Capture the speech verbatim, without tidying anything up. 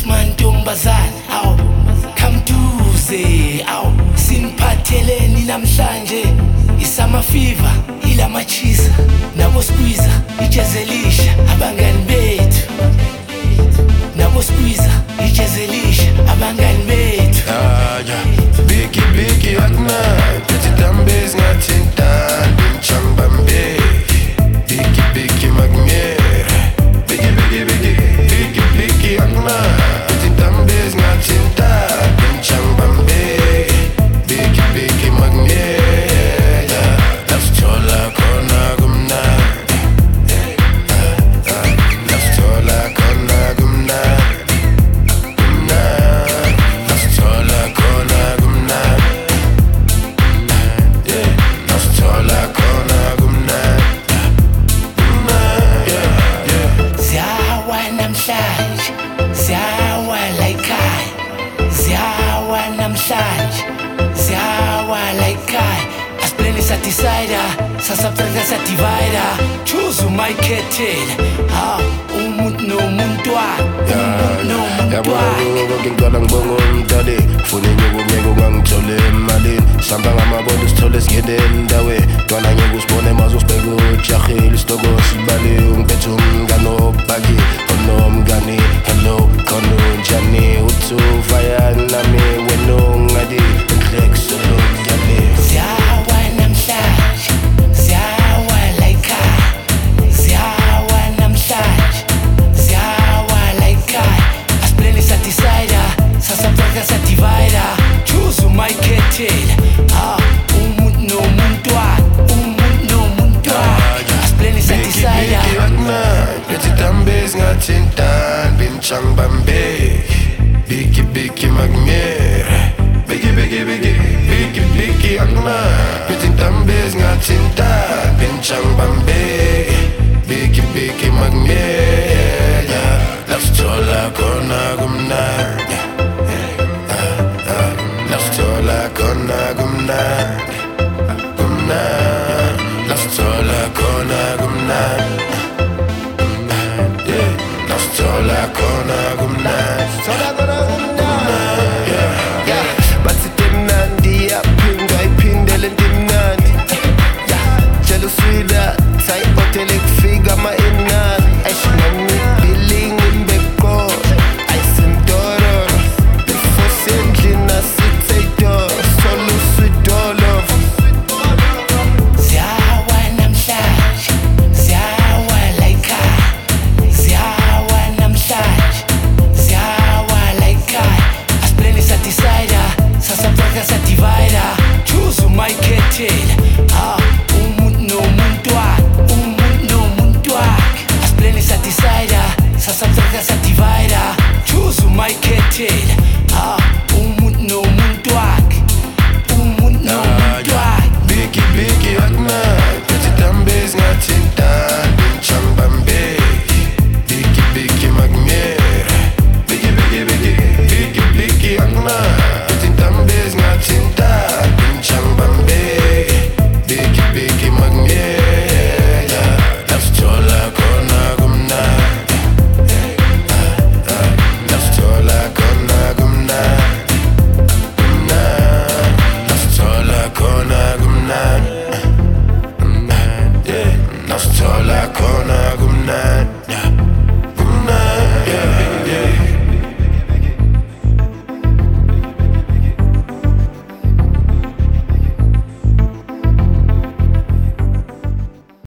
mantombazana, awu kamduze, awu siniphatheleni namhlanje. Isama fever, ila machisa, nabo squeezer, ijazelisha abangani bethu. Nabo squeezer, ijazelisha abangani bethu. Ah yeah, biggie biggie akna, pretty dambes ngatintan, binchang bambe. Biggie biggie magnier, biggie biggie biggie, biggie biggie akna, pretty dambes ngatintan, binchang bambe. Biggie biggie magnier, yeah, that's chola kona gumna. That's chola kona gumna. Ziyawa laikai, ziyawa namhlanje, ziyawa laikai. Asipleni satisfied, sasaptreka sativida. Choose umayikhethela, ha umuntu nomuntu wakhe, umuntu nomuntu wakhe. Ngicala ngibonga umntali, funa ngikunyeke ungangithole emalini. Sihamba ngamabondo sithole singene endaweni. Ntwana ngeke usibone maze usibheke ujahile isitoko sibale ungiphethe umngane obhaki onomngani. Hello khona unjani uthuva yanami wena ungadi ngileke solo yami. Ziyawa namhlanje, ziyawa laikai, ziyawa namhlanje, ziyawa laikai. Asipleni satisfied, sasaptreka sativida. Choose umayikhethela, ha umuntu nomuntu wakhe, umuntu nomuntu wakhe. Asipleni satisfied. Pretty dambes ngatintan, binchang bambe. Biggie biggie magnier, biggie biggie biggie, biggie biggie akna. Pretty dambes ngatintan, binchang bambe. Biggie biggie magnier, yeah, that's chola kona gumna. That's chola kona gumna, gumna. That's chola kona gumna. Sola kona gumna, sola kona gumna, yeah, yeah. Bathi temnandi yaphinga iphindele ntimnandi, yeah. Jelo swida, say hotel ekufika ma enani. Ayishinami billing imbeko, ayisimdoro. Before sendlini asithetho, solo swidolo. Ziyawa namhlanje, ziyawa laikai, ziyawa namhlanje, ziyawa laikai. Asipleni satisfied, sasaptreka sativida. Choose umayikhethela, ha umuntu nomuntu wakhe, umuntu nomuntu wakhe. Asipleni satisfied, sasaptreka sativida. Choose umayikhethela, ha